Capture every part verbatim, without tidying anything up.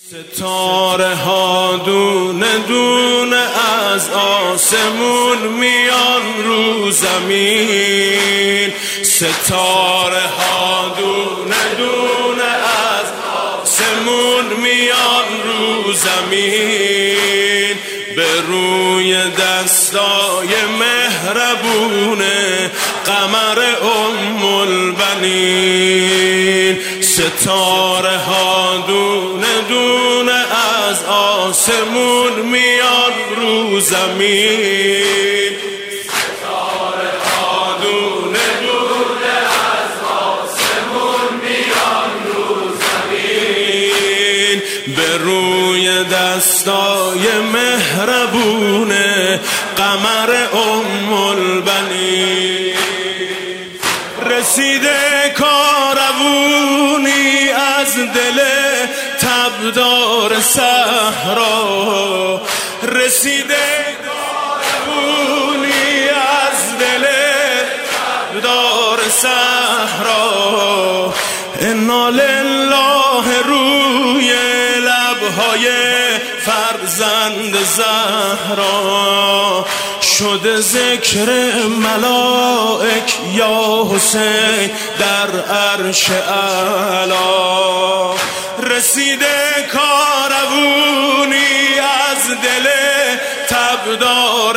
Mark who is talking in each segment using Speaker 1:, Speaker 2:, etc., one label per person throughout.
Speaker 1: ستاره ها دونه دونه از آسمون میان رو زمین، ستاره ها دونه دونه از آسمون میان رو زمین، به روی دستای مهربونه قمر ام البنین. ستاره ها دونه دونه از آسمون میان رو زمین، ستاره ها دونه دونه از آسمون میان رو زمین، به روی دستای مهربونه قمر ام البنین. رسیده کاروونی از دل تبدار صحرا، رسیده کاروونی از دل تبدار صحرا، انا لله روی لبهای فرزند زهرا، شده ذکر ملائک یا حسین در عرش اعلا. رسیده کاروونی از دل تبدار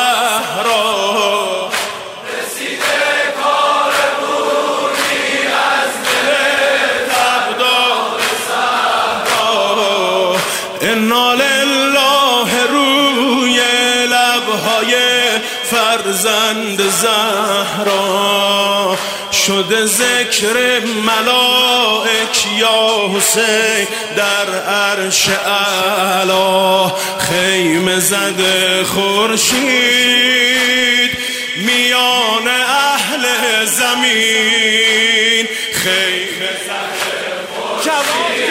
Speaker 1: صحرا، رسیده کاروونی از دل تبدار صحرا، انا لله روی لبهای فرزند زهرا، شده ذکر ملائک یا حسین در عرش اعلا. خیمه زده خورشید میان اهل زمین، خیمه زده خورشید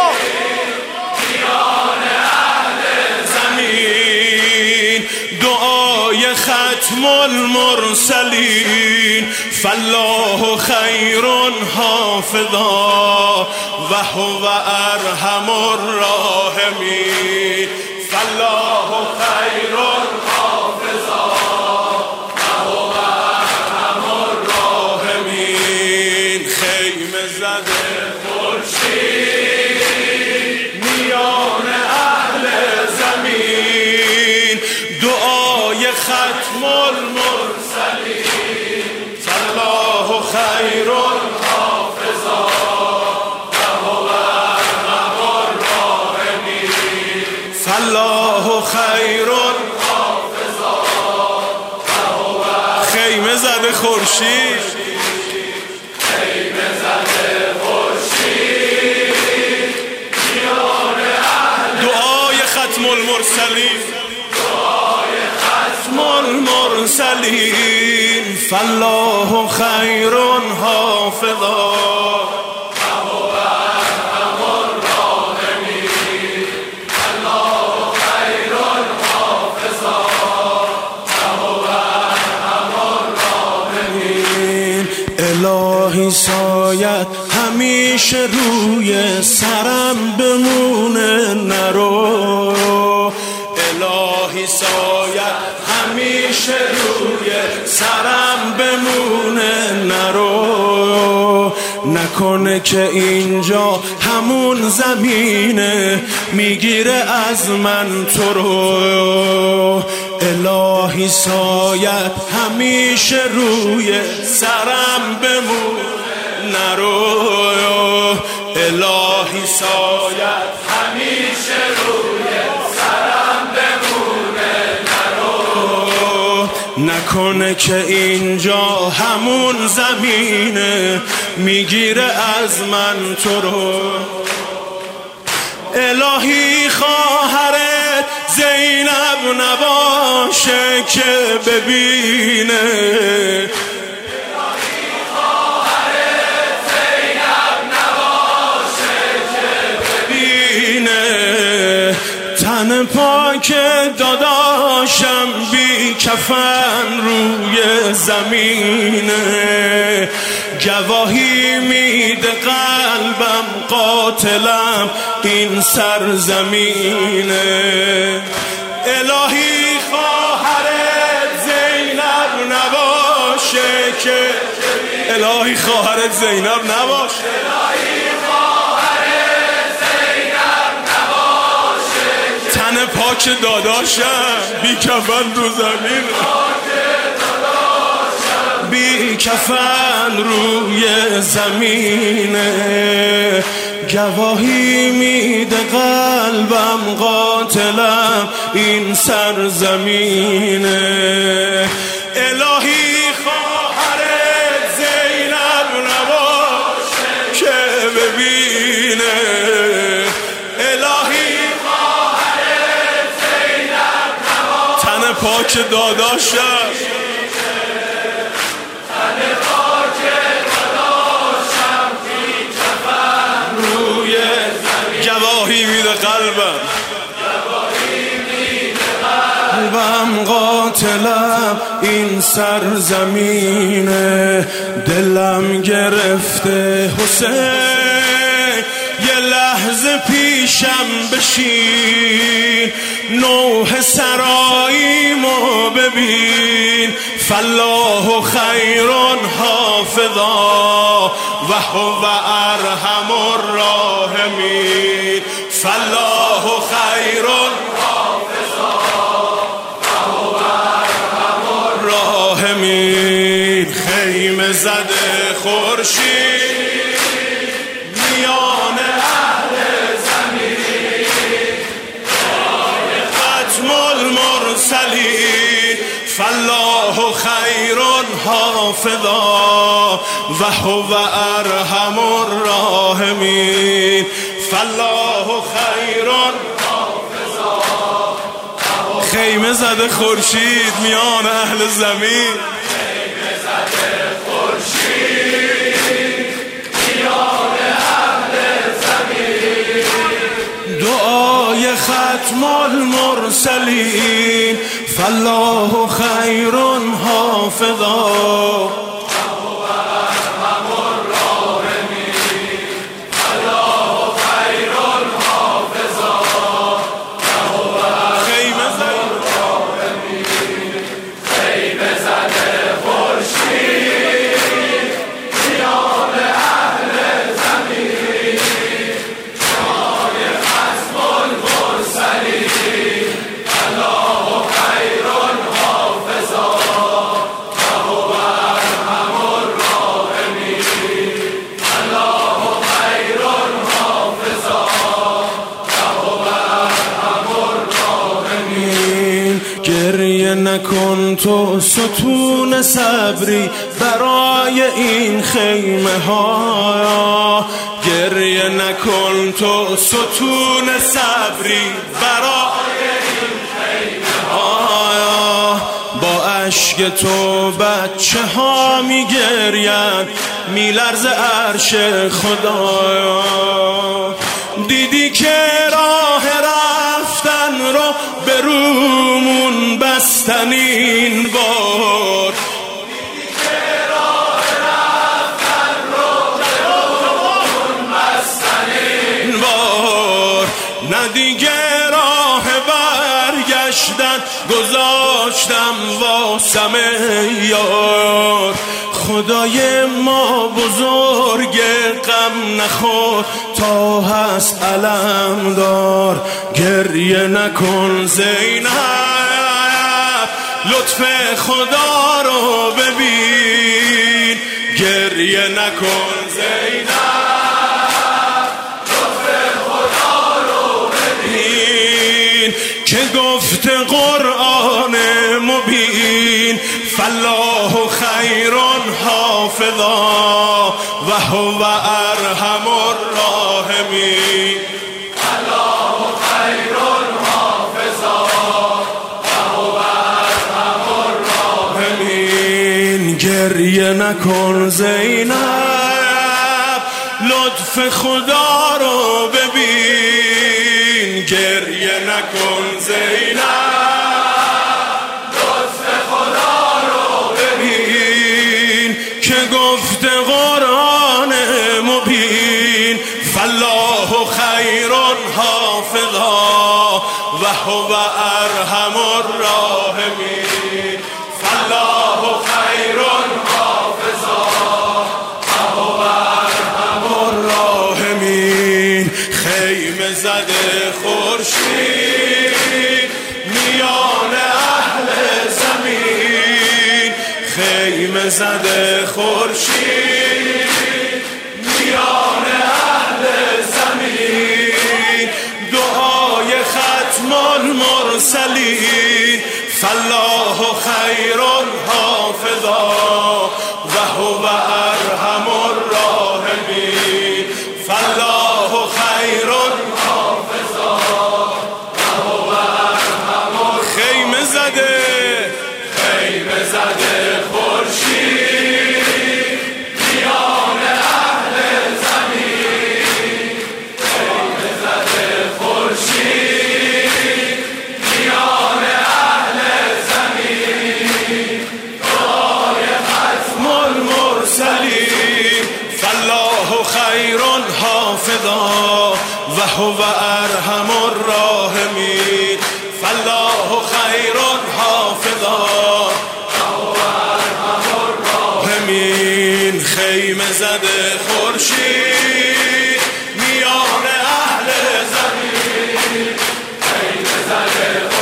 Speaker 1: میان اهل زمین، دعای ختم المرسلین فالله خیر حافظا و هو ارحم الراحمین، فالله خیر حافظا و هو ارحم الراحمین. خیمه زده خورشید میان اهل زمین، دعای ختم المرسلین فالله خیر حافظا و هو ارحم الراحمین، فالله خیر حافظا و هو. خیمه زده خورشید، خیمه زده خورشید میان اهل، دعای ختم المرسلین، دعای ختم المرسلین فالله خیر حافظا و هو ارحم الراحمین، فالله خیر حافظا و هو ارحم الراحمین. الهی سایت همیشه روی سرم بمونه نرو، الهی سایت همیشه روی سرم بمونه نرو، نکنه که اینجا همون زمینه میگیره از من تو رو، الهی سایت همیشه روی سرم بمونه نرو، الهی سایت همیشه روی سرم بمونه نرو، نکنه که اینجا همون زمینه میگیره از من تو رو. الهی خواهرت زینب نباشه که ببینه، تن پاک داداشم بی کفن روی زمینه، گواهی میده قلبم قاتلم این سرزمینه. الهی خواهرت زینب نباشه که الهی خواهرت زینب نباشه تن پاک داداشم بی کفن رو زمین بی کفن روی زمینه. گواهی میده قلبم قاتلم این سرزمینه. الهی خواهرت زینب نباشه که ببینه. الهی خواهرت زینب نباشه تن پاک داداشم گواهی میده قلبم قلبم قاتلم این سرزمینه. دلم گرفته حسین یه لحظه پیشم بشین نوح سراییمو ببین. فالله خیر حافظا و هو ارحم الراحمین. فالله خیر حافظا و هو ارحم الراحمین. خیمه زده خورشید میان اهل زمین ختم المرسلین. فالله خیر حافظا و هو ارحم الراحمین. فالله خیر حافظا. خیمه زده خورشید میان اهل زمین خیمه زده خورشید میان اهل زمین. دعای ختم المرسلین. فالله خیر حافظا گریه نکن تو ستون صبری برای این خیمه ها. گریه نکن تو ستون صبری برای این خیمه ها. با اشک تو بچه ها می گرین میلرز عرش خدایا. دیدی که راه رفتن رو به رومون بستن این بار. دیدی که راه رفتن رو به رومون بستن این بار. نه دیگه راه برگشتن گذاشتم واسم یار. خدای ما بزرگ غم نخور تا هست علم دار. گریه نکن زینب لطف خدا رو ببین. گریه نکن زینب لطف خدا رو ببین که گفت قرآن مبین. فالله خیر حافظا و هو ارحم الراحمین. فالله خیر حافظا و هو ارحم الراحمین. گریه نکن زینب لطف خدا رو ببین. گریه نکن زینب که گفت قرآن هو ارحم الراحمین فالله خیر حافظا و هو ارحم الراحمین. خیمه زده خورشید میان اهل زمین، خیمه زده خورشید میان اهل زمین. دعای ختم المرسلین فالله خیر حافظا و هو ارحم الراحمین فالله خیر حافظا و هو ارحم. خیمه زده خیمه زده خورشید میان اهل زمین، خیمه زده خورشید میان اهل زمین. دعای ختم المرسلین فالله خیر حافظا و هو ارحم الراحمین فالله خیر حافظا خیمه زده خورشید میان اهل زمین، خیمه زده